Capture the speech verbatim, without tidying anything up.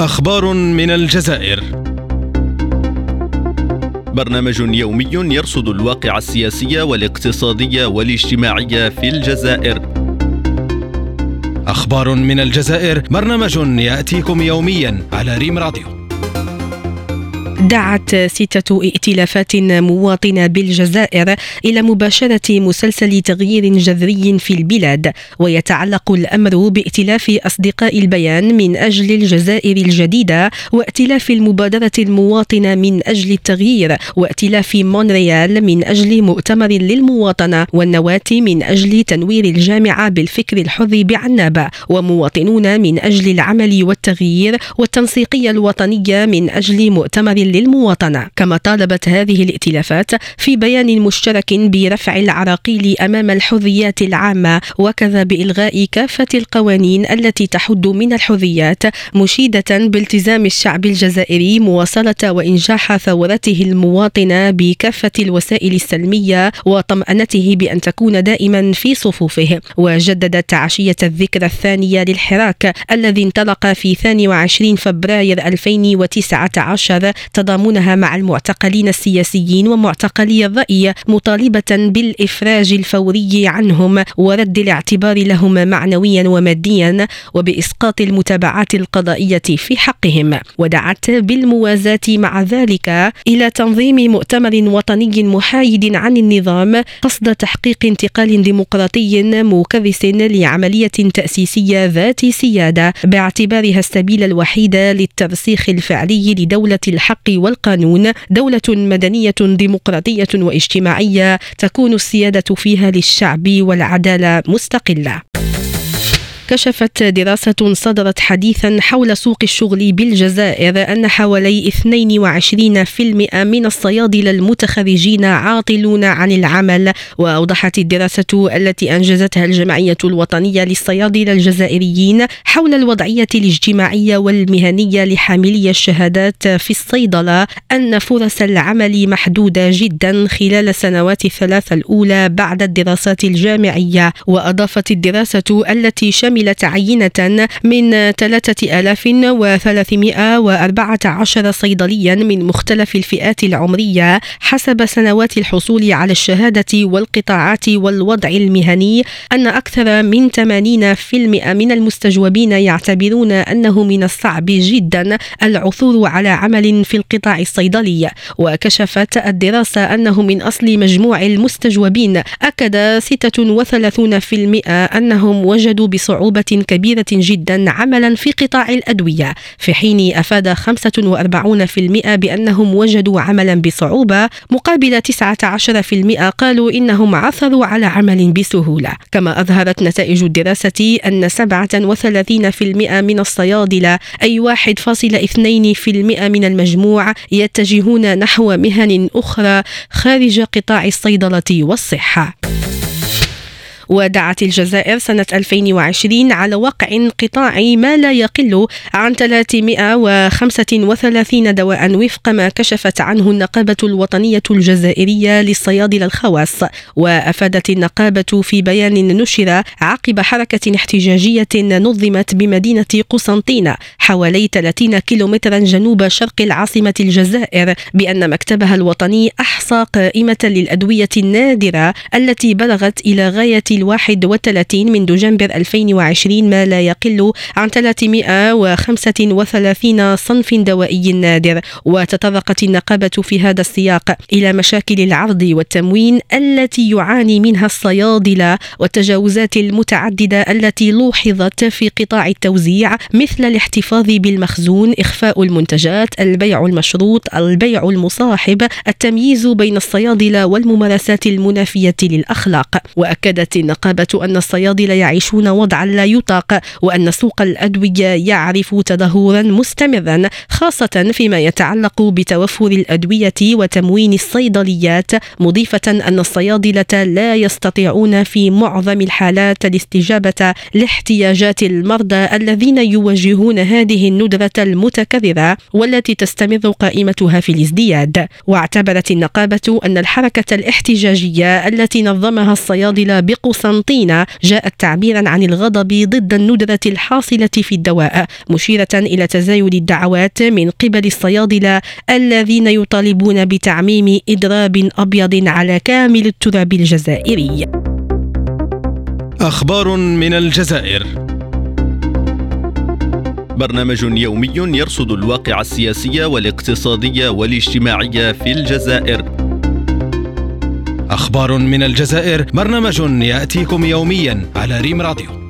أخبار من الجزائر. برنامج يومي يرصد الواقع السياسي والاقتصادي والاجتماعي في الجزائر. أخبار من الجزائر، برنامج يأتيكم يوميا على ريم راديو. دعت ستة ائتلافات مواطنة بالجزائر إلى مباشرة مسلسل تغيير جذري في البلاد، ويتعلق الأمر بائتلاف أصدقاء البيان من أجل الجزائر الجديدة، وائتلاف المبادرة المواطنة من أجل التغيير، وائتلاف مونريال من أجل مؤتمر للمواطنة، والنواة من أجل تنوير الجامعة بالفكر الحر بعنابة، ومواطنون من أجل العمل والتغيير، والتنسيقية الوطنية من أجل مؤتمر للمواطنة. كما طالبت هذه الائتلافات في بيان مشترك برفع العراقيل أمام الحريات العامة، وكذا بإلغاء كافة القوانين التي تحد من الحريات، مشيدة بالتزام الشعب الجزائري مواصلة وإنجاح ثورته المواطنة بكافة الوسائل السلمية، وطمأنته بأن تكون دائما في صفوفه. وجددت عشية الذكرى الثانية للحراك الذي انطلق في اثنين وعشرين فبراير ألفين وتسعة عشر تضامنها مع المعتقلين السياسيين ومعتقلي الرأي، مطالبة بالإفراج الفوري عنهم ورد الاعتبار لهم معنويا وماديا، وبإسقاط المتابعات القضائية في حقهم. ودعت بالموازاة مع ذلك إلى تنظيم مؤتمر وطني محايد عن النظام قصد تحقيق انتقال ديمقراطي مكرس لعملية تأسيسية ذات سيادة، باعتبارها السبيل الوحيد للترسيخ الفعلي لدولة الحق والقانون، دولة مدنية ديمقراطية واجتماعية تكون السيادة فيها للشعب والعدالة مستقلة. كشفت دراسة صدرت حديثا حول سوق الشغل بالجزائر أن حوالي اثنين وعشرين بالمئة من الصيادلة المتخرجين عاطلون عن العمل. وأوضحت الدراسة التي أنجزتها الجمعية الوطنية للصيادلة الجزائريين حول الوضعية الاجتماعية والمهنية لحاملي الشهادات في الصيدلة أن فرص العمل محدودة جدا خلال السنوات الثلاث الأولى بعد الدراسات الجامعية. وأضافت الدراسة التي شملت عينة من ثلاثة آلاف وثلاثمئة وأربعة عشر صيدليا من مختلف الفئات العمرية حسب سنوات الحصول على الشهادة والقطاعات والوضع المهني، أن أكثر من ثمانين بالمئة من المستجوبين يعتبرون أنه من الصعب جدا العثور على عمل في القطاع الصيدلي. وكشفت الدراسة أنه من أصل مجموع المستجوبين أكد ستة وثلاثين بالمئة أنهم وجدوا بصعوبة كبيرة جدا عملا في قطاع الأدوية، في حين أفاد خمسة وأربعين بالمئة بأنهم وجدوا عملا بصعوبة، مقابل تسعة عشر بالمئة قالوا إنهم عثروا على عمل بسهولة. كما أظهرت نتائج الدراسة أن سبعة وثلاثين بالمئة من الصيادلة، أي واحد فاصل اثنين بالمئة من المجموع، يتجهون نحو مهن أخرى خارج قطاع الصيدلة والصحة. ودعت الجزائر سنة ألفين وعشرين على وقع انقطاع ما لا يقل عن ثلاثمئة وخمسة وثلاثين دواء وفق ما كشفت عنه النقابة الوطنية الجزائرية للصيادلة الخواص. وأفادت النقابة في بيان نشر عقب حركة احتجاجية نظمت بمدينة قسنطينة حوالي ثلاثين كيلومترا جنوب شرق العاصمة الجزائر بأن مكتبها الوطني أحصى قائمة للأدوية النادرة التي بلغت إلى غاية الواحد وثلاثين من دجنبر ألفين وعشرين ما لا يقل عن ثلاثمئة وخمسة وثلاثين صنف دوائي نادر. وتطرقت النقابة في هذا السياق إلى مشاكل العرض والتموين التي يعاني منها الصيادلة والتجاوزات المتعددة التي لوحظت في قطاع التوزيع، مثل الاحتفاظ بالمخزون، إخفاء المنتجات، البيع المشروط، البيع المصاحب، التمييز بين الصيادلة والممارسات المنافية للأخلاق. وأكدت النقابة أن الصيادلة يعيشون وضعا لا يطاق، وأن سوق الأدوية يعرف تدهورا مستمرا، خاصة فيما يتعلق بتوفر الأدوية وتموين الصيدليات، مضيفة أن الصيادلة لا يستطيعون في معظم الحالات الاستجابة لاحتياجات المرضى الذين يواجهون هذه الندرة المتكررة والتي تستمر قائمتها في الازدياد. واعتبرت النقابة أن الحركة الاحتجاجية التي نظمها الصيادلة بقسنطينة قسنطينة جاءت تعبيرا عن الغضب ضد الندرة الحاصلة في الدواء، مشيرة إلى تزايد الدعوات من قبل الصيادلة الذين يطالبون بتعميم إضراب أبيض على كامل التراب الجزائري. أخبار من الجزائر. برنامج يومي يرصد الواقع السياسي والاقتصادي والاجتماعي في الجزائر. أخبار من الجزائر برنامج يأتيكم يوميا على ريم راديو.